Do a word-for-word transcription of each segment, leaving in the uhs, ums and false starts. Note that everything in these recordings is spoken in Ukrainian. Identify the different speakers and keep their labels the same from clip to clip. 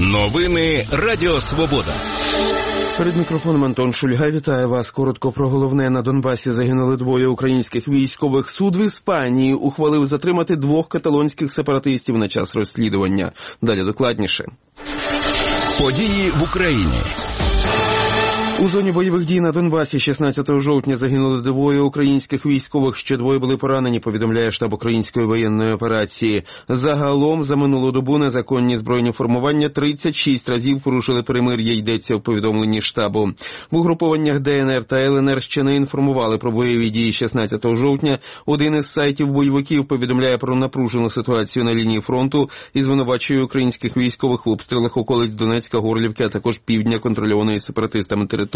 Speaker 1: Новини Радіо Свобода.
Speaker 2: Перед мікрофоном Антон Шульга. Вітаю вас. Коротко про головне. На Донбасі загинули двоє українських військових. Суд в Іспанії ухвалив затримати двох каталонських сепаратистів на час розслідування. Далі докладніше.
Speaker 1: Події в Україні.
Speaker 2: У зоні бойових дій на Донбасі шістнадцятого жовтня загинули двоє українських військових, ще двоє були поранені, повідомляє штаб української воєнної операції. Загалом за минулу добу незаконні збройні формування тридцять шість разів порушили перемир'я, йдеться в повідомленні штабу. В угрупованнях Де Ен Ер та Ел Ен Ер ще не інформували про бойові дії шістнадцятого жовтня. Один із сайтів бойовиків повідомляє про напружену ситуацію на лінії фронту і звинувачує українських військових в обстрілах околиць Донецька, Горлівки, а також півдня контрольованої сепаратистами території.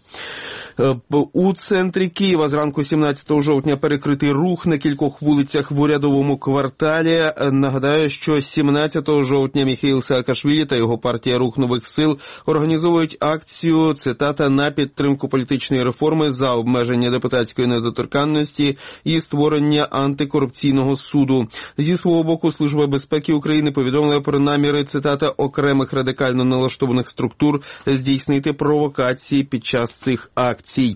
Speaker 2: У центрі Києва зранку сімнадцятого жовтня перекритий рух на кількох вулицях в урядовому кварталі. Нагадаю, що сімнадцятого жовтня Міхеїл Саакашвілі та його партія «Рух нових сил» організовують акцію, цитата, «на підтримку політичної реформи, за обмеження депутатської недоторканності і створення антикорупційного суду». Зі свого боку, Служба безпеки України повідомила про наміри, цитата, окремих радикально налаштованих структур здійснити провокації під час цих акцій.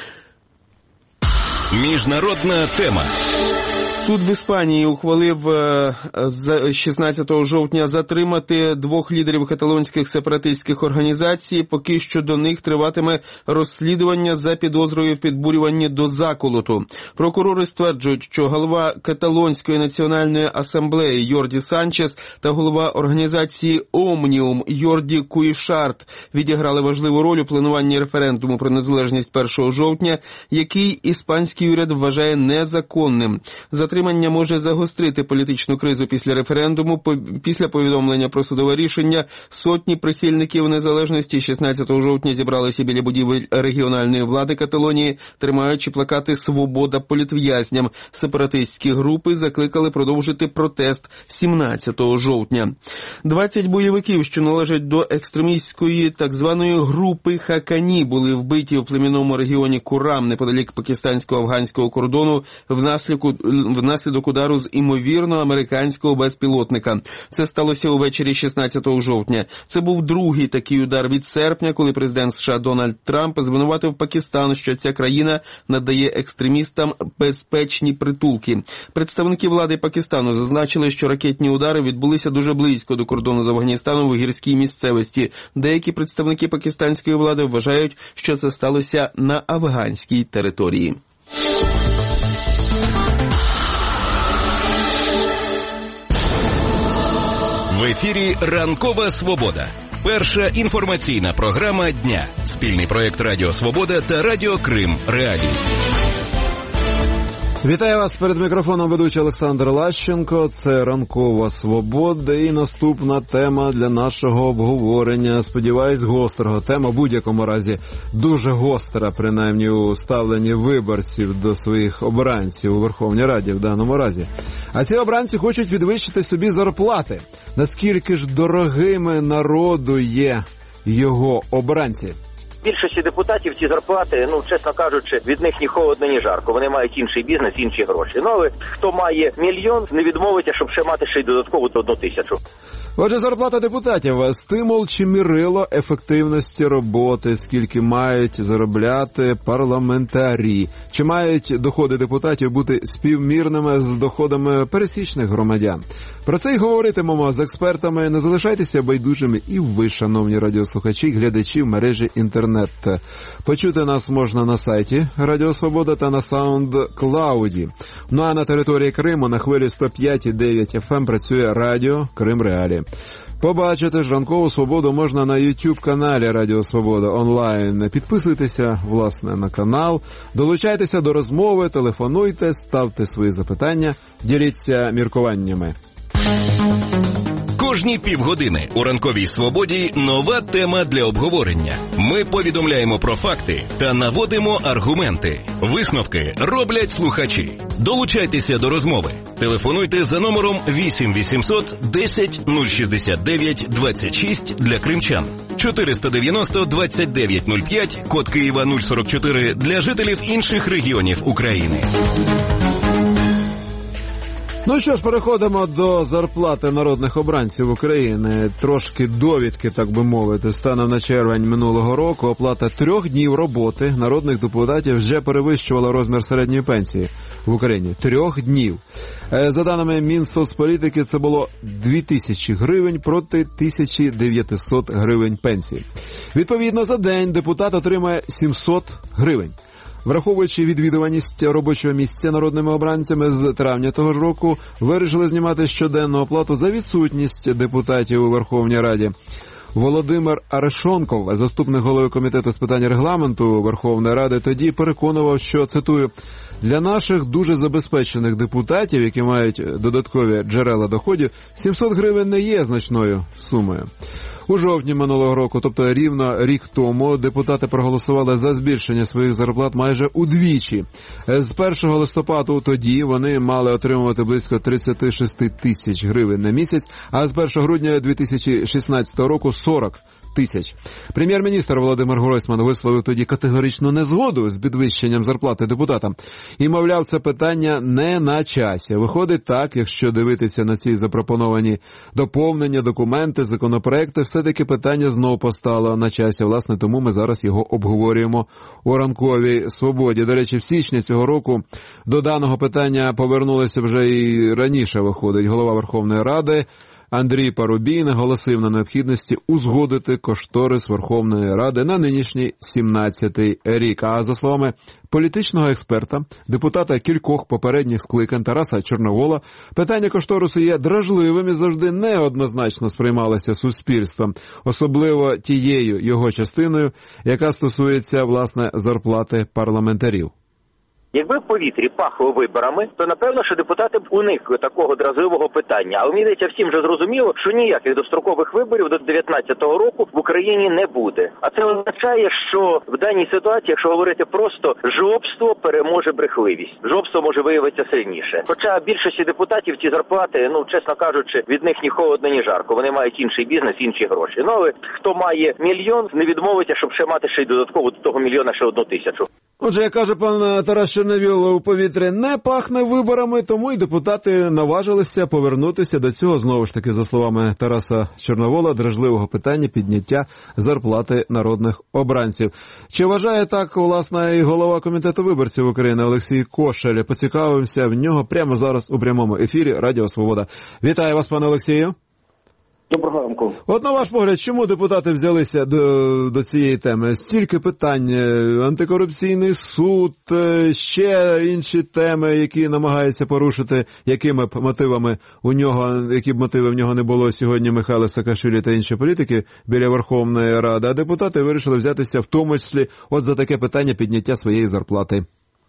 Speaker 1: Міжнародна тема.
Speaker 2: Суд в Іспанії ухвалив шістнадцятого жовтня затримати двох лідерів каталонських сепаратистських організацій. Поки що до них триватиме розслідування за підозрою в підбурюванні до заколоту. Прокурори стверджують, що голова Каталонської національної асамблеї Йорді Санчес та голова організації «Омніум» Йорді Куїшарт відіграли важливу роль у плануванні референдуму про незалежність першого жовтня, який іспанський уряд вважає незаконним. Затримання може загострити політичну кризу після референдуму. Після повідомлення про судове рішення сотні прихильників незалежності шістнадцятого жовтня зібралися біля будівель регіональної влади Каталонії, тримаючи плакати «Свобода політв'язням». Сепаратистські групи закликали продовжити протест сімнадцятого жовтня. двадцять бойовиків, що належать до екстремістської так званої групи Хакані, були вбиті в племінному регіоні Курам неподалік пакистансько-афганського кордону внаслідок внаслідок удару з, імовірно, американського безпілотника. Це сталося увечері шістнадцятого жовтня. Це був другий такий удар від серпня, коли президент США Дональд Трамп звинуватив Пакистан, що ця країна надає екстремістам безпечні притулки. Представники влади Пакистану зазначили, що ракетні удари відбулися дуже близько до кордону з Афганістаном у гірській місцевості. Деякі представники пакистанської влади вважають, що це сталося на афганській території.
Speaker 1: В ефірі «Ранкова Свобода». Перша інформаційна програма дня. Спільний проєкт Радіо Свобода та Радіо Крим Реалії.
Speaker 3: Вітаю вас, перед мікрофоном ведучий Олександр Лащенко. Це «Ранкова Свобода» і наступна тема для нашого обговорення. Сподіваюсь, гострого. Тема в будь-якому разі дуже гостра, принаймні у ставленні виборців до своїх обранців у Верховній Раді в даному разі. А ці обранці хочуть підвищити собі зарплати. Наскільки ж дорогими народу є його обранці?
Speaker 4: Більшості депутатів ці зарплати, ну, чесно кажучи, від них ні холодно, ні жарко. Вони мають інший бізнес, інші гроші. Ну, але хто має мільйон, не відмовиться, щоб ще мати ще й додаткову одну тисячу.
Speaker 3: Отже, зарплата депутатів – стимул чи мірило ефективності роботи, скільки мають заробляти парламентарі? Чи мають доходи депутатів бути співмірними з доходами пересічних громадян? Про це й говоритимемо з експертами. Не залишайтеся байдужими і ви, шановні радіослухачі, глядачі в мережі інтернет. Почути нас можна на сайті Радіо Свобода та на SoundCloud. Ну а на території Криму на хвилі сто п'ять і дев'ять еф ем працює Радіо Крим Реалії. Побачити ж «Ранкову Свободу» можна на YouTube-каналі Радіо Свобода онлайн. Підписуйтеся, власне, на канал, долучайтеся до розмови, телефонуйте, ставте свої запитання, діліться міркуваннями.
Speaker 1: Кожні півгодини у «Ранковій Свободі» нова тема для обговорення. Ми повідомляємо про факти та наводимо аргументи. Висновки роблять слухачі. Долучайтеся до розмови. Телефонуйте за номером вісім вісімсот десять нуль шістдесят дев'ять двадцять шість для кримчан. чотириста дев'яносто двадцять дев'ять нуль п'ять, код Києва нуль сорок чотири для жителів інших регіонів України.
Speaker 3: Ну що ж, переходимо до зарплати народних обранців України. Трошки довідки, так би мовити. Станом на червень минулого року оплата трьох днів роботи народних депутатів вже перевищувала розмір середньої пенсії в Україні. Трьох днів. За даними Мінсоцполітики, це було дві тисячі гривень проти тисяча дев'ятсот гривень пенсії. Відповідно, за день депутат отримає сімсот гривень. Враховуючи відвідуваність робочого місця народними обранцями, з травня того ж року вирішили знімати щоденну оплату за відсутність депутатів у Верховній Раді. Володимир Арешонков, заступник голови комітету з питань регламенту Верховної Ради, тоді переконував, що, цитую, «для наших дуже забезпечених депутатів, які мають додаткові джерела доходів, сімсот гривень не є значною сумою». У жовтні минулого року, тобто рівно рік тому, депутати проголосували за збільшення своїх зарплат майже удвічі. З першого листопада тоді вони мали отримувати близько тридцять шість тисяч гривень на місяць, а з першого грудня дві тисячі шістнадцятого року сорок тисяч. Прем'єр-міністр Володимир Гройсман висловив тоді категоричну незгоду з підвищенням зарплати депутатам. І, мовляв, це питання не на часі. Виходить так, якщо дивитися на ці запропоновані доповнення, документи, законопроекти, все-таки питання знову постало на часі. Власне, тому ми зараз його обговорюємо у ранковій свободі. До речі, в січні цього року до даного питання повернулися вже і раніше, виходить, голова Верховної Ради Андрій Парубій наголосив на необхідності узгодити кошторис Верховної Ради на нинішній сімнадцятий рік. А за словами політичного експерта, депутата кількох попередніх скликань Тараса Чорновола, питання кошторису є дражливим і завжди неоднозначно сприймалося суспільством, особливо тією його частиною, яка стосується, власне, зарплати парламентарів.
Speaker 4: Якби в повітрі пахло виборами, то напевно, що депутати б уникли такого дразливого питання. Але мені здається, всім вже зрозуміло, що ніяких дострокових виборів до дев'ятнадцятого року в Україні не буде. А це означає, що в даній ситуації, якщо говорити просто, жлобство переможе брехливість. Жлобство може виявитися сильніше. Хоча більшості депутатів ці зарплати, ну, чесно кажучи, від них ні холодно, ні жарко. Вони мають інший бізнес, інші гроші. Ну, але хто має мільйон, не відмовиться, щоб ще мати ще й додатково до того мільйона ще одну тисячу.
Speaker 3: Отже, як каже пан Тарас Чорновіл, у повітрі не пахне виборами, тому й депутати наважилися повернутися до цього, знову ж таки, за словами Тараса Чорновола, дражливого питання підняття зарплати народних обранців. Чи вважає так, власне, і голова комітету виборців України Олексій Кошель? Поцікавився в нього прямо зараз у прямому ефірі Радіо Свобода. Вітаю вас, пане Олексію.
Speaker 5: Доброго ранку.
Speaker 3: От на ваш погляд, чому депутати взялися до, до цієї теми? Стільки питань, антикорупційний суд, ще інші теми, які намагаються порушити, якими б мотивами у нього, які б мотиви в нього не було сьогодні Михайла Саакашвілі та інші політики біля Верховної Ради, а депутати вирішили взятися в тому числі от за таке питання підняття своєї зарплати.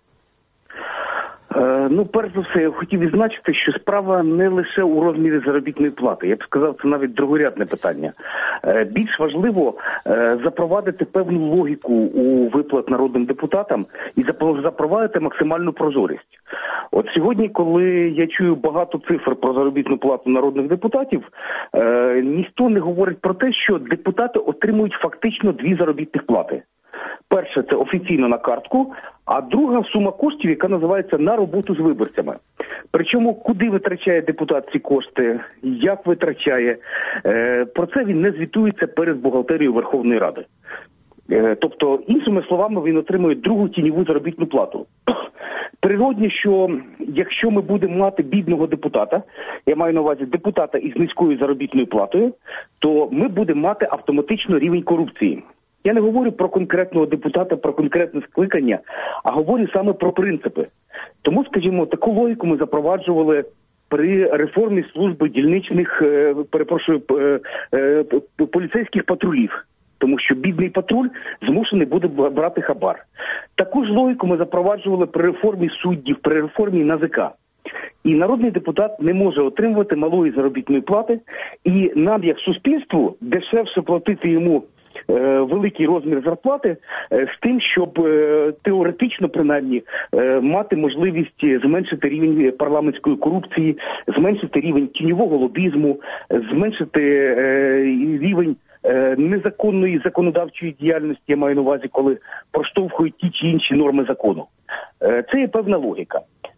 Speaker 5: Ну, перш за все, я хотів відзначити, що справа не лише у розмірі заробітної плати. Я б сказав, це навіть другорядне питання. Більш важливо запровадити певну логіку у виплат народним депутатам і запровадити максимальну прозорість. От сьогодні, коли я чую багато цифр про заробітну плату народних депутатів, ніхто не говорить про те, що депутати отримують фактично дві заробітних плати. Перше – це офіційно на картку, а друга – сума коштів, яка називається «на роботу з виборцями». Причому, куди витрачає депутат ці кошти, як витрачає, про це він не звітується перед бухгалтерією Верховної Ради. Тобто, іншими словами, він отримує другу тіньову заробітну плату. Природні, що якщо ми будемо мати бідного депутата, я маю на увазі депутата із низькою заробітною платою, то ми будемо мати автоматично рівень корупції. Я не говорю про конкретного депутата, про конкретне скликання, а говорю саме про принципи. Тому, скажімо, таку логіку ми запроваджували при реформі служби дільничних, перепрошую, поліцейських патрулів. Тому що бідний патруль змушений буде брати хабар. Таку ж логіку ми запроваджували при реформі суддів, при реформі НАЗК. І народний депутат не може отримувати малої заробітної плати, і нам, як суспільству, дешевше платити йому великий розмір зарплати з тим, щоб теоретично, принаймні, мати можливість зменшити рівень парламентської корупції, зменшити рівень тіньового лобізму, зменшити рівень незаконної законодавчої діяльності, я маю на увазі, коли проштовхують ті чи інші норми закону. Це є певна логіка.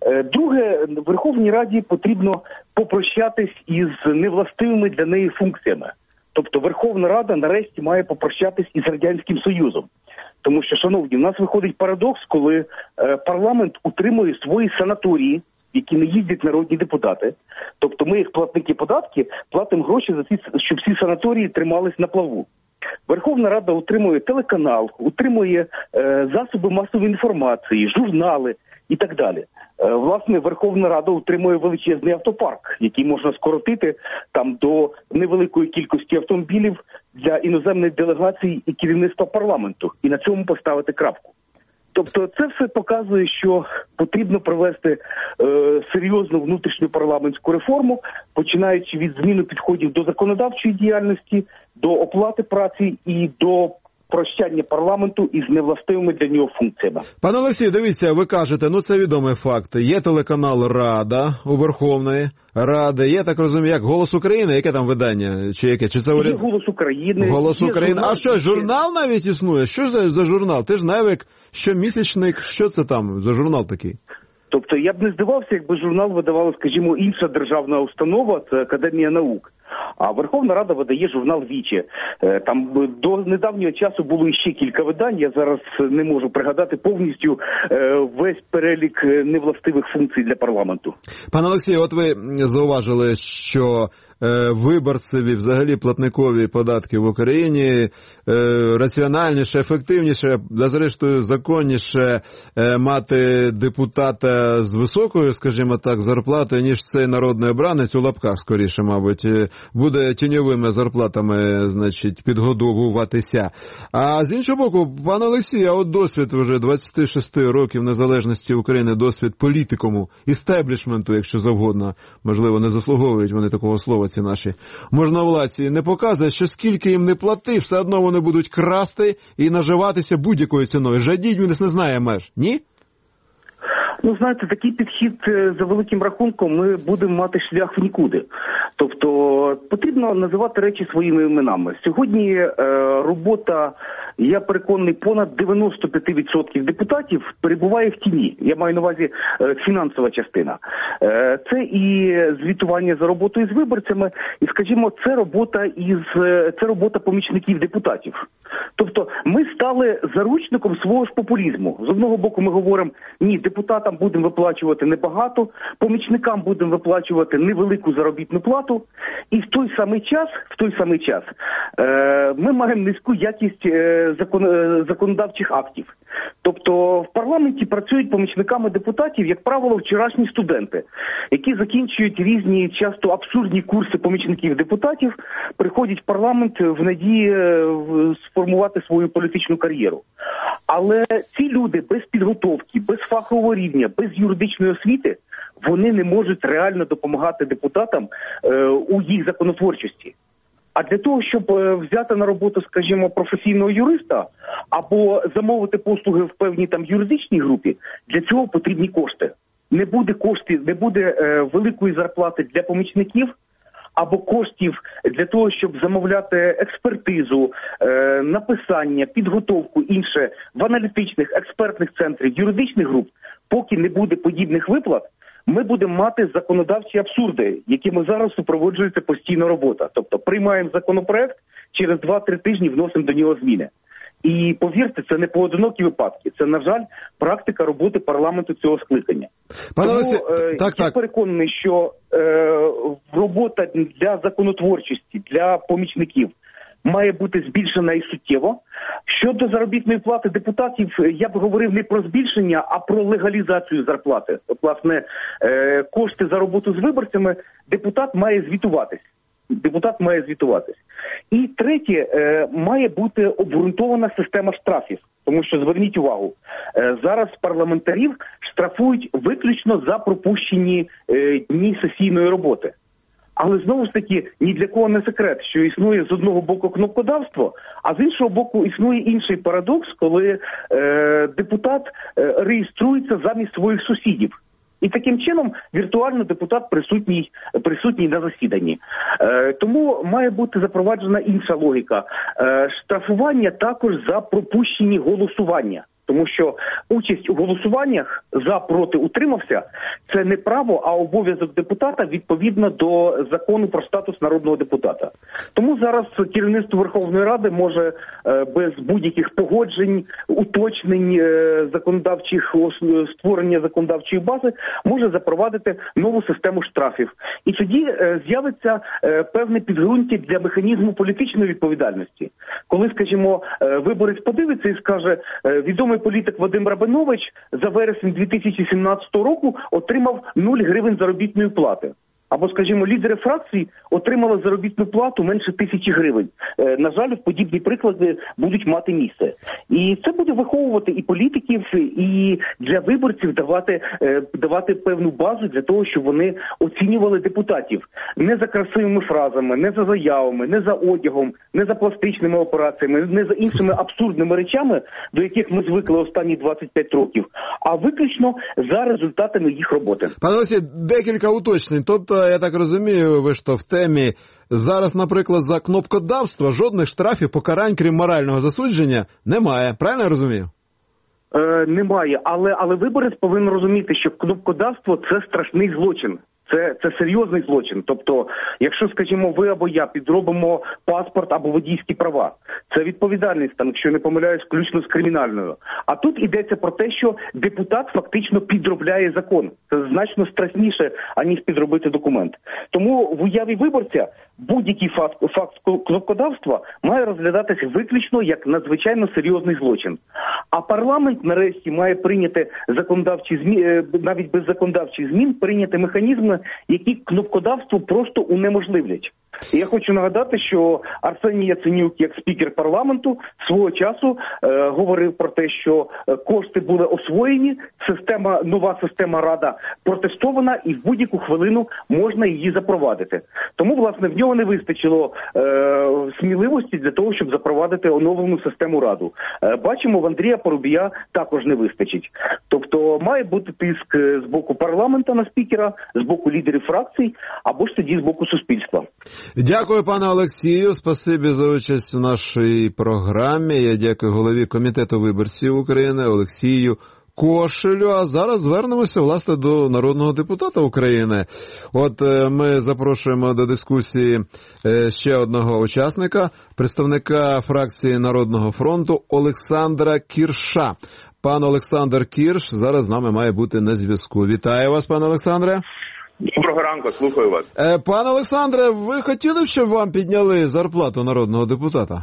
Speaker 5: Друге, Верховній Раді потрібно попрощатись із невластивими для неї функціями. Тобто Верховна Рада нарешті має попрощатись із Радянським Союзом. Тому що, шановні, в нас виходить парадокс, коли е, парламент утримує свої санаторії, в які не їздять народні депутати. Тобто ми, як платники податки, платимо гроші за ці, щоб всі санаторії тримались на плаву. Верховна Рада утримує телеканал, утримує е, засоби масової інформації, журнали і так далі. Е, власне, Верховна Рада утримує величезний автопарк, який можна скоротити там до невеликої кількості автомобілів для іноземних делегацій і керівництва парламенту. І на цьому поставити крапку. Тобто це все показує, що потрібно провести е, серйозну внутрішню парламентську реформу, починаючи від зміни підходів до законодавчої діяльності, до оплати праці і до прощання парламенту із невластивими для нього функціями.
Speaker 3: Пане Олексію, дивіться, ви кажете, ну це відомий факт. Є телеканал «Рада» у Верховної Ради, є, так розумію, як «Голос України», яке там видання? Чи яке? Чи це уряд?
Speaker 5: Є «Голос України».
Speaker 3: «Голос України».
Speaker 5: Журнал,
Speaker 3: а що, журнал навіть існує? Що за, за журнал? Ти ж навик, щомісячник, що це там за журнал такий?
Speaker 5: Тобто я б не здивався, якби журнал видавала, скажімо, інша державна установа, це Академія наук. А Верховна Рада видає журнал «Віче». Там до недавнього часу було іще кілька видань, я зараз не можу пригадати повністю весь перелік невластивих функцій для парламенту.
Speaker 3: Пане Олексію, от ви зауважили, що виборцеві, взагалі платникові податки в Україні раціональніше, ефективніше, а зрештою законніше мати депутата з високою, скажімо так, зарплатою, ніж цей народний обранець, у лапках скоріше, мабуть, буде тіньовими зарплатами, значить, підгодовуватися. А з іншого боку, пане Олексій, а от досвід вже двадцять шість років незалежності України, досвід політикуму, істеблішменту, якщо завгодно, можливо, не заслуговують вони такого слова, ці наші можновладці, не показує, що скільки їм не плати, все одно вони будуть красти і наживатися будь-якою ціною. Жадібність не знає меж. Ні?
Speaker 5: Ну, знаєте, такий підхід за великим рахунком ми будемо мати шлях в нікуди. Тобто потрібно називати речі своїми іменами. Сьогодні е, робота, я переконаний, понад дев'яносто п'ять відсотків депутатів перебуває в тіні. Я маю на увазі е, фінансова частина. Е, це і звітування за роботою з виборцями, і, скажімо, це робота із це робота помічників депутатів. Тобто ми стали заручником свого ж популізму. З одного боку ми говоримо, ні, депутатам будемо виплачувати небагато, помічникам будемо виплачувати невелику заробітну плату, і в той самий час, в той самий час е, ми маємо низьку якість е, закон, е, законодавчих актів. Тобто в парламенті працюють помічниками депутатів, як правило, вчорашні студенти, які закінчують різні, часто абсурдні курси помічників депутатів, приходять в парламент в надії е, сформувати свою політичну кар'єру. Але ці люди без підготовки, без фахового рівня, без юридичної освіти, вони не можуть реально допомагати депутатам е, у їх законотворчості. А для того, щоб е, взяти на роботу, скажімо, професійного юриста або замовити послуги в певній там юридичній групі, для цього потрібні кошти. Не буде коштів, не буде е, великої зарплати для помічників, або коштів для того, щоб замовляти експертизу, е, написання, підготовку, інше в аналітичних, експертних центрів, юридичних груп, поки не буде подібних виплат, ми будемо мати законодавчі абсурди, якими зараз супроводжується постійна робота. Тобто приймаємо законопроект, через два-три тижні вносимо до нього зміни. І повірте, це не поодинокі випадки. Це, на жаль, практика роботи парламенту цього скликання.
Speaker 3: Пане
Speaker 5: Тому
Speaker 3: Олексій,
Speaker 5: е,
Speaker 3: так,
Speaker 5: я
Speaker 3: так.
Speaker 5: переконаний, що е, робота для законотворчості, для помічників має бути збільшена і суттєво. Щодо заробітної плати депутатів, я б говорив не про збільшення, а про легалізацію зарплати. От, власне, е, кошти за роботу з виборцями депутат має звітуватись. Депутат має звітуватись. І третє, е, має бути обґрунтована система штрафів. Тому що, зверніть увагу, е, зараз парламентарів штрафують виключно за пропущені е, дні сесійної роботи. Але, знову ж таки, ні для кого не секрет, що існує з одного боку кнопкодавство, а з іншого боку існує інший парадокс, коли е, депутат е, реєструється замість своїх сусідів. І таким чином віртуально депутат присутній, присутній на засіданні. Е, тому має бути запроваджена інша логіка. Е, штрафування також за пропущені голосування. Тому що участь у голосуваннях за, проти, утримався – це не право, а обов'язок депутата відповідно до закону про статус народного депутата. Тому зараз керівництво Верховної Ради може е, без будь-яких погоджень, уточнень е, законодавчих, створення законодавчої бази, може запровадити нову систему штрафів. І тоді е, з'явиться е, певне підґрунтя для механізму політичної відповідальності. Коли, скажімо, е, виборець подивиться і скаже, е, відомий політик Вадим Рабинович за вересень дві тисячі сімнадцятого року отримав нуль гривень заробітної плати. Або, скажімо, лідери фракцій отримали заробітну плату менше тисячі гривень. Е, на жаль, подібні приклади будуть мати місце. І це буде виховувати і політиків, і для виборців давати, е, давати певну базу для того, щоб вони оцінювали депутатів. Не за красивими фразами, не за заявами, не за одягом, не за пластичними операціями, не за іншими абсурдними речами, до яких ми звикли останні двадцять п'ять років, а виключно за результатами їх роботи.
Speaker 3: Пане Олексій, декілька уточнень. Тобто, я так розумію, ви ж то в темі. Зараз, наприклад, за кнопкодавство жодних штрафів, покарань, крім морального засудження, немає. Правильно я розумію?
Speaker 5: Е, немає, але, але виборець повинен розуміти, що кнопкодавство – це страшний злочин. Це, це серйозний злочин. Тобто, якщо, скажімо, ви або я підробимо паспорт або водійські права, це відповідальність, там, якщо я не помиляюсь, включно з кримінальною. А тут йдеться про те, що депутат фактично підробляє закон. Це значно страшніше, аніж підробити документ. Тому в уяві виборця будь-який факт, факт кнопкодавства має розглядатися виключно як надзвичайно серйозний злочин. А парламент, нарешті, має прийняти законодавчі зміни, навіть без законодавчих змін, прийняти механізми, які кнопкодавство просто унеможливлять. І я хочу нагадати, що Арсеній Яценюк, як спікер парламенту, свого часу е, говорив про те, що кошти були освоєні, система, нова система Рада протестована і в будь-яку хвилину можна її запровадити. Тому, власне, в нього не вистачило е, сміливості для того, щоб запровадити оновлену систему Раду. Е, бачимо, в Андрія Парубія також не вистачить. Тобто має бути тиск з боку парламенту на спікера, з боку лідерів фракцій, або ж тоді з боку суспільства.
Speaker 3: Дякую, пане Олексію. Спасибі за участь у нашій програмі. Я дякую голові Комітету виборців України Олексію Кошелю. А зараз звернемося, власне, до народного депутата України. От ми запрошуємо до дискусії ще одного учасника, представника фракції Народного фронту Олександра Кірша. Пан Олександр Кірш зараз з нами має бути на зв'язку. Вітаю вас, пане Олександре.
Speaker 6: Доброго ранку, слухаю вас.
Speaker 3: Е, пане Олександре, ви хотіли б, щоб вам підняли зарплату народного депутата?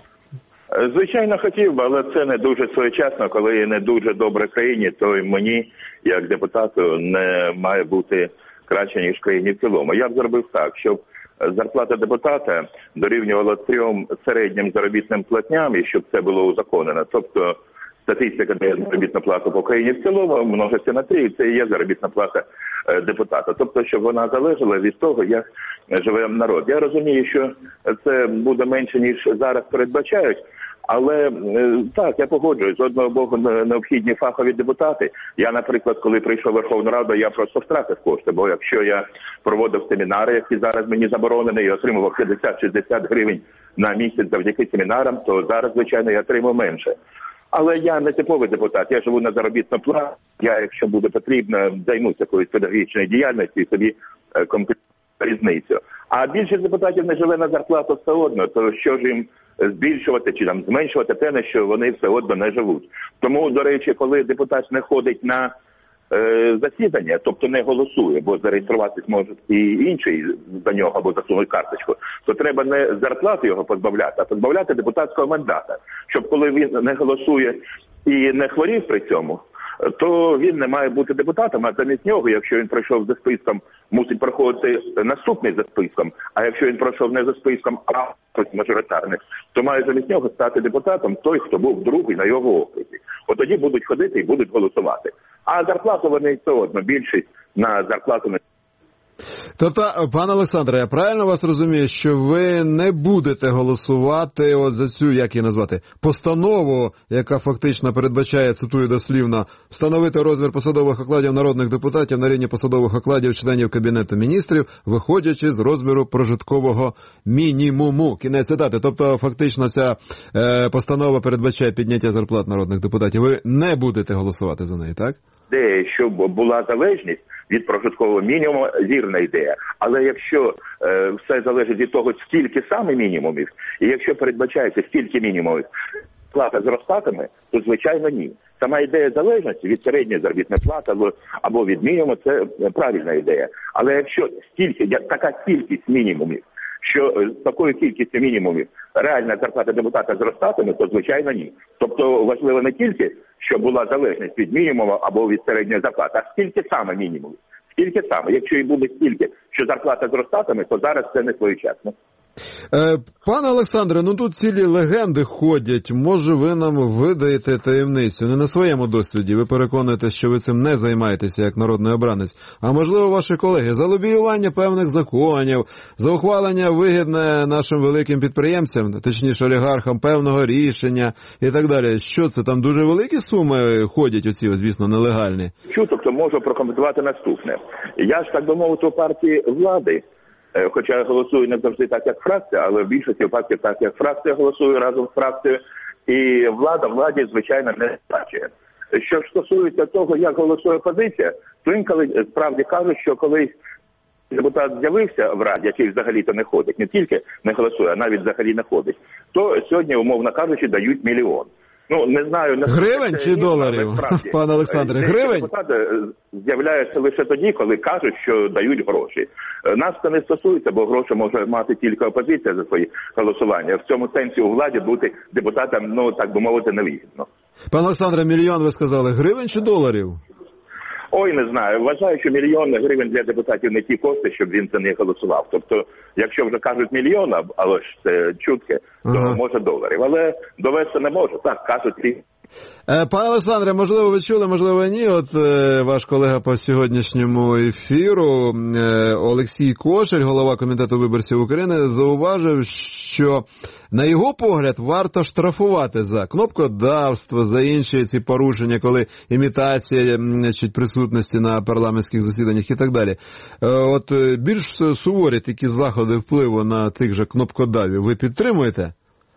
Speaker 6: Звичайно, хотів би, але це не дуже своєчасно. Коли не дуже добре країні, то й мені, як депутату, не має бути краще, ніж країні в цілому. Я б зробив так, щоб зарплата депутата дорівнювала трьом середнім заробітним платням, і щоб це було узаконено. Тобто статистика дає заробітну плату по країні в цілому, множиться на три, і це і є заробітна плата депутата. Тобто, щоб вона залежала від того, як живе народ. Я розумію, що це буде менше, ніж зараз передбачають, але так, я погоджуюсь. З одного боку, необхідні фахові депутати. Я, наприклад, коли прийшов в Верховну Раду, я просто втратив кошти, бо якщо я проводив семінари, які зараз мені заборонені, і отримував п'ятдесят-шістдесят гривень на місяць завдяки семінарам, то зараз, звичайно, я отримав менше. Але я не типовий депутат, я живу на заробітну плату. Я, якщо буде потрібно, займуся якоюсь педагогічною діяльністю і собі компенсую різницю. А більшість депутатів не живе на зарплату все одно, то що ж їм збільшувати чи там зменшувати те, на що вони все одно не живуть. Тому, до речі, коли депутат не ходить на е, засідання, тобто не голосує, бо зареєструватись можуть і інший за нього або засунуть карточку, то треба не зарплату його позбавляти, а позбавляти депутатського мандата. Щоб коли він не голосує і не хворів при цьому, то він не має бути депутатом, а замість нього, якщо він пройшов за списком, мусить проходити наступний за списком, а якщо він пройшов не за списком, а мажоритарних, то має замість нього стати депутатом той, хто був другий на його окрузі. От тоді будуть ходити і будуть голосувати. А зарплату вони все одно, більшість на зарплату не...
Speaker 3: Тобто, пане Олександре, я правильно вас розумію, що ви не будете голосувати от за цю, як її назвати, постанову, яка фактично передбачає, цитую дослівно, встановити розмір посадових окладів народних депутатів на рівні посадових окладів членів Кабінету міністрів, виходячи з розміру прожиткового мінімуму. Кінець цитати. Тобто, фактично, ця е, постанова передбачає підняття зарплат народних депутатів. Ви не будете голосувати за неї, так?
Speaker 6: Ідея, щоб була залежність від прожиткового мінімуму, вірна ідея. Але якщо е, все залежить від того, скільки саме мінімумів, і якщо передбачається стільки мінімумів, плата зростатиме, то звичайно ні. Сама ідея залежності від середньої заробітної плати або, або від мінімуму – це правильна ідея. Але якщо стільки, така кількість мінімумів, що з такою кількістю мінімумів реальна зарплата депутата зростатиме, то звичайно ні. Тобто важливо не тільки, щоб була залежність від мінімуму або від середньої зарплати, а скільки саме мінімумів. Скільки саме. Якщо і буде стільки, що зарплата зростатиме, то зараз це не своєчасно.
Speaker 3: Е, пане Олександре, ну тут цілі легенди ходять. Може, ви нам видаєте таємницю? Не на своєму досвіді. Ви переконуєте, що ви цим не займаєтеся як народний обранець. А можливо, ваші колеги, за лобіювання певних законів, за ухвалення вигідне нашим великим підприємцям, точніше олігархам, певного рішення і так далі. Що це, там дуже великі суми ходять оці, звісно, нелегальні?
Speaker 6: Чу, тобто можу прокоментувати наступне. Я ж, так би мовити, у партії влади, хоча я голосую не завжди так, як фракція, але в більшості випадків так, як фракція голосує разом з фракцією, і влада владі, звичайно, не бачить. Що ж стосується того, як голосує опозиція, то інколи справді кажуть, що колись депутат з'явився в Раді, який взагалі-то не ходить, не тільки не голосує, а навіть взагалі не ходить, то сьогодні, умовно кажучи, дають мільйон. Ну, не знаю... Не
Speaker 3: гривень чи доларів, пане Олександре? Гривень?
Speaker 6: Депутати з'являються лише тоді, коли кажуть, що дають гроші. Нас це не стосується, бо гроші може мати тільки опозиція за свої голосування. В цьому сенсі у владі бути депутатом, ну, так би мовити, невигідно.
Speaker 3: Пане Олександре, мільйон, ви сказали, гривень чи доларів?
Speaker 6: Ой, не знаю. Вважаю, що мільйон гривень для депутатів не ті кошти, щоб він за них голосував. Тобто, якщо вже кажуть мільйон, але ж це чутки, то ага. може доларів. Але довести не можу. Так, кажуть ті.
Speaker 3: Пане Олександре, можливо, ви чули, можливо, ні. От е, ваш колега по сьогоднішньому ефіру е, Олексій Кошель, голова Комітету виборців України, зауважив, що на його погляд варто штрафувати за кнопкодавство, за інші ці порушення, коли імітація значить, присутності на парламентських засіданнях і так далі. Е, от більш суворі такі заходи впливу на тих же кнопкодавів ви підтримуєте?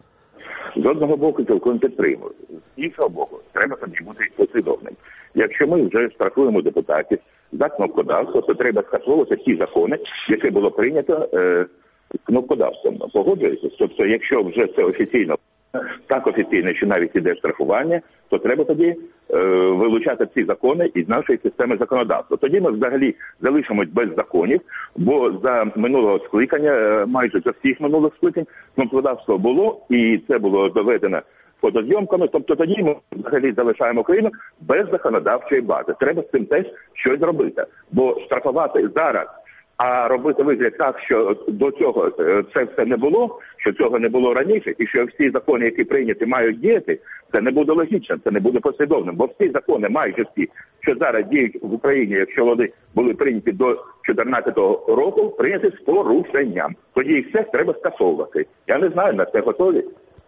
Speaker 6: З одного боку, цілком підтримую. З іншого боку, треба тоді бути послідовним. Якщо ми вже штрафуємо депутатів за кнопкодавство, то треба скасовувати ті закони, які було прийнято е, кнопкодавством. Погоджуєтеся? Тобто, якщо вже це офіційно, так офіційно, що навіть іде штрафування, то треба тоді е, вилучати ці закони із нашої системи законодавства. Тоді ми взагалі залишимось без законів, бо за минулого скликання, майже за всіх минулих скликань, кнопкодавство було, і це було доведено фотозйомками, тобто тоді ми взагалі залишаємо країну без законодавчої бази. Треба з цим теж щось робити, бо штрафувати зараз, а робити вигляд так, що до цього це все не було, що цього не було раніше, і що всі закони, які прийняті, мають діяти, це не буде логічно, це не буде послідовним. Бо всі закони, майже всі, що зараз діють в Україні, якщо вони були прийняті до дві тисячі чотирнадцятого року, прийняті з порушенням. Тоді їх все треба скасовувати. Я не знаю, на це готові.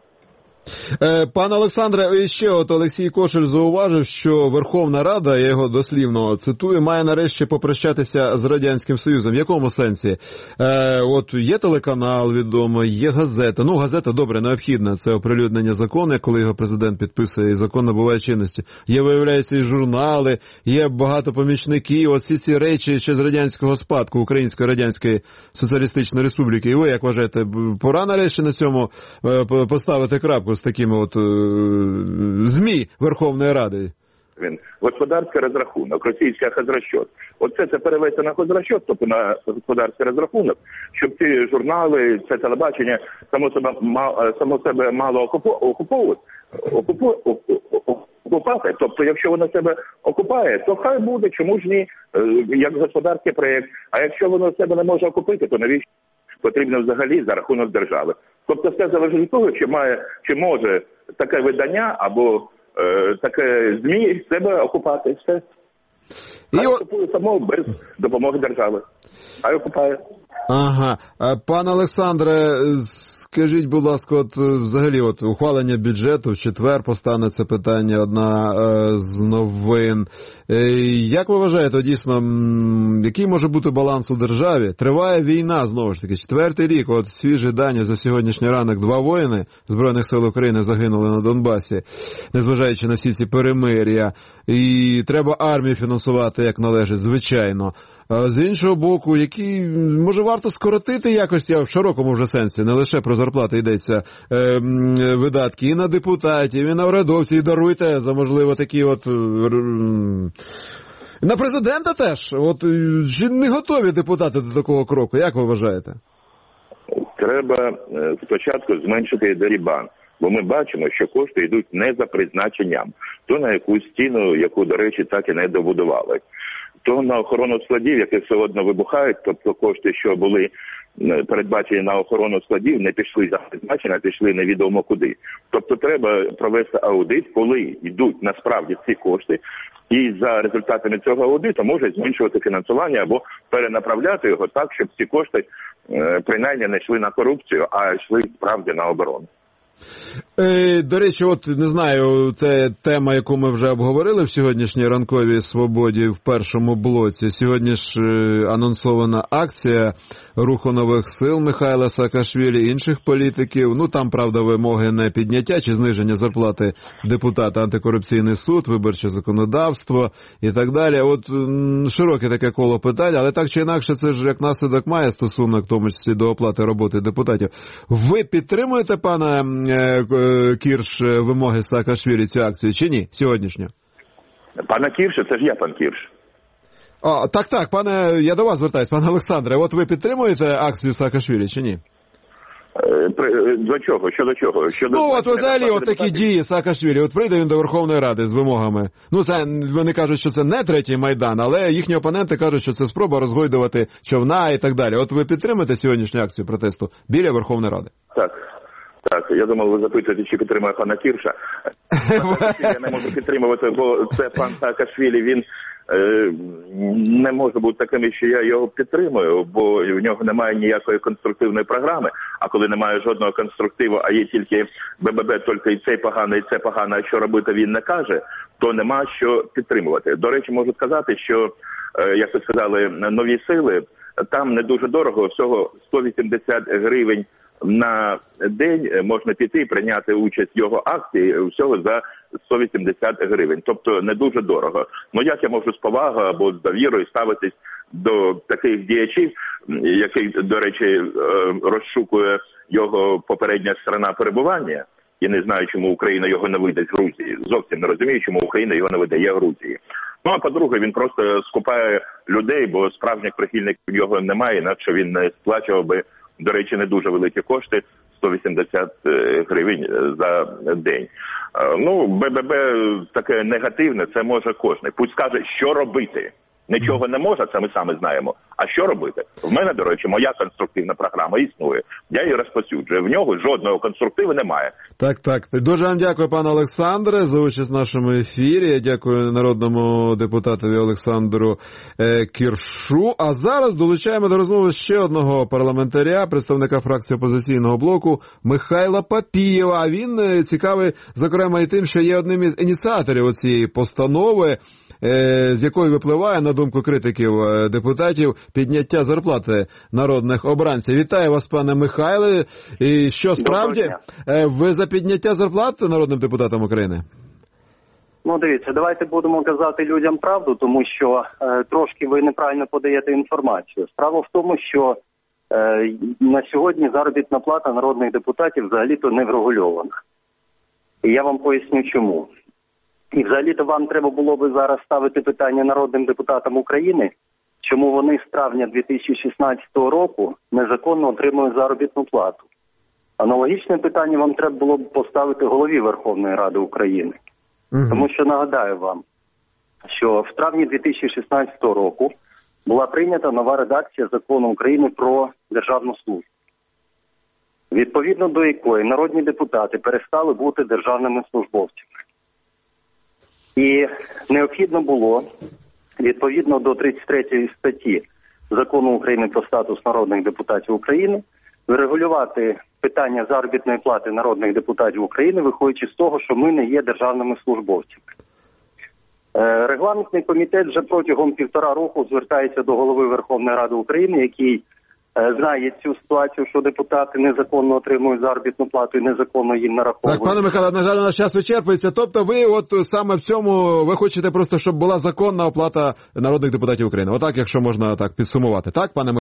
Speaker 3: Пане Олександре, ще от Олексій Кошель зауважив, що Верховна Рада, я його дослівно цитую, має нарешті попрощатися з Радянським Союзом. В якому сенсі? Е, от є телеканал відомо, є газета. Ну, газета, добре, необхідна. Це оприлюднення закону, коли його президент підписує, і закон набуває чинності. Є, виявляється, і журнали, є багато помічників. От всі ці речі ще з радянського спадку Української Радянської Соціалістичної Республіки. І ви, як вважаєте, пора нарешті на цьому поставити крапку з такими от е, ЗМІ Верховної Ради?
Speaker 6: Він господарський розрахунок, російський хозрасчет. Оце це перевести на хозрасчет, тобто на господарський розрахунок, щоб ці журнали, це телебачення само себе, само себе мало окуповувати, окупати. Тобто, якщо воно себе окупає, то хай буде, чому ж ні, як господарський проєкт. А якщо воно себе не може окупити, то навіщо потрібно взагалі за рахунок держави? Тобто все залежить від того, чи має, чи може таке видання або е, таке ЗМІ себе окупати. Все. Хай
Speaker 3: І...
Speaker 6: окупує само без допомоги держави. Хай окупає.
Speaker 3: Ага. Пане Олександре, скажіть, будь ласка, от взагалі от ухвалення бюджету в четвер постане це питання, одна е, з новин. Е, як ви вважаєте, дійсно, який може бути баланс у державі? Триває війна, знову ж таки, четвертий рік, от свіжі дані за сьогоднішній ранок, два воїни Збройних сил України загинули на Донбасі, незважаючи на всі ці перемир'я. І треба армію фінансувати, як належить, звичайно. А з іншого боку, які, може, варто скоротити якось, я в широкому вже сенсі, не лише про зарплати йдеться, е, видатки і на депутатів, і на урядовців, і даруйте за, можливо, такі от... Е, на президента теж. От, чи не готові депутати до такого кроку? Як ви вважаєте?
Speaker 6: Треба спочатку зменшити дерибан. Бо ми бачимо, що кошти йдуть не за призначенням. То на якусь стіну, яку, до речі, так і не добудували. То на охорону складів, які все одно вибухають, тобто кошти, що були передбачені на охорону складів, не пішли за призначення, а пішли невідомо куди. Тобто треба провести аудит, коли йдуть насправді ці кошти, і за результатами цього аудиту можуть зменшувати фінансування або перенаправляти його так, щоб ці кошти принаймні не йшли на корупцію, а йшли справді на оборону.
Speaker 3: Е, до речі, от, не знаю, це тема, яку ми вже обговорили в сьогоднішній ранковій свободі в першому блоці. Сьогодні ж е, анонсована акція Руху нових сил Михайла Саакашвілі, інших політиків. Ну, там, правда, вимоги не підняття чи зниження зарплати депутата, антикорупційний суд, виборче законодавство і так далі. От м, широке таке коло питань, але так чи інакше, це ж як наслідок має стосунок, в тому числі до оплати роботи депутатів. Ви підтримуєте, пане Кірш, вимоги Саакашвілі, цю акцію, чи ні, сьогоднішню?
Speaker 6: Пане Кірше, це ж я, пан Кірш.
Speaker 3: О, так, так, пане, я до вас звертаюсь, пане Олександре, от ви підтримуєте акцію Саакашвілі, чи ні?
Speaker 6: До чого? Що до чого? Що
Speaker 3: ну,
Speaker 6: до...
Speaker 3: от взагалі, от такі дії Саакашвілі, от прийде він до Верховної Ради з вимогами. Ну, це, вони кажуть, що це не третій Майдан, але їхні опоненти кажуть, що це спроба розгойдувати човна і так далі. От ви підтримуєте сьогоднішню акцію протесту біля Верховної Ради?
Speaker 6: Так. Так, я думав, ви запитуєте, чи підтримує пана Кірша. Я не можу підтримувати, бо це пан Саакашвілі, він е, не може бути таким, що я його підтримую, бо в нього немає ніякої конструктивної програми, а коли немає жодного конструктиву, а є тільки БББ, тільки і це погано, і це погано, а що робити він не каже, то нема що підтримувати. До речі, можу сказати, що, е, як ви сказали, нові сили, там не дуже дорого, всього сто вісімдесят гривень на день можна піти і прийняти участь в його акції всього за сто вісімдесят гривень. Тобто не дуже дорого. Ну як я можу з повагою або з довірою ставитись до таких діячів, який, до речі, розшукує його попередня сторона перебування, і не знаю, чому Україна його не видасть Грузії. Зовсім не розумію, чому Україна його не видає Грузії. Ну, а по-друге, він просто скупає людей, бо справжніх прихильників його немає, інакше він не сплачував би, до речі, не дуже великі кошти, сто вісімдесят гривень за день. Ну, БББ таке негативне, це може кожен. Пусть скаже, що робити. Нічого не може, це ми самі знаємо. А що робити? В мене, до речі, моя конструктивна програма існує. Я її розповсюджую. В нього жодного конструктиву немає.
Speaker 3: Так, так. Дуже вам дякую, пане Олександре, за участь в нашому ефірі. Я дякую народному депутатові Олександру е, Кіршу. А зараз долучаємо до розмови ще одного парламентаря, представника фракції опозиційного блоку Михайла Папієва. А він е, цікавий, зокрема, і тим, що є одним із ініціаторів цієї постанови, з якої випливає, на думку критиків депутатів, підняття зарплати народних обранців. Вітаю вас, пане Михайле. І що, справді, ви за підняття зарплати народним депутатам України?
Speaker 7: Ну, дивіться, давайте будемо казати людям правду, тому що е, трошки ви неправильно подаєте інформацію. Справа в тому, що е, на сьогодні заробітна плата народних депутатів взагалі-то не врегульована. І я вам поясню, чому. І взагалі-то вам треба було би зараз ставити питання народним депутатам України, чому вони з травня дві тисячі шістнадцятого року незаконно отримують заробітну плату. Аналогічне питання вам треба було б поставити голові Верховної Ради України. Угу. Тому що нагадаю вам, що в травні дві тисячі шістнадцятого року була прийнята нова редакція Закону України про державну службу, відповідно до якої народні депутати перестали бути державними службовцями. І необхідно було відповідно до тридцять третьої статті Закону України про статус народних депутатів України, врегулювати питання заробітної плати народних депутатів України, виходячи з того, що ми не є державними службовцями. Регламентний комітет вже протягом півтора року звертається до Голови Верховної Ради України, який знає цю ситуацію, що депутати незаконно отримують заробітну плату і незаконно їм нараховують.
Speaker 3: Так, пане Михайло, на жаль, у нас час вичерпується. Тобто ви от саме в цьому, ви хочете просто, щоб була законна оплата народних депутатів України. Отак, якщо можна так підсумувати. Так, пане Михайло?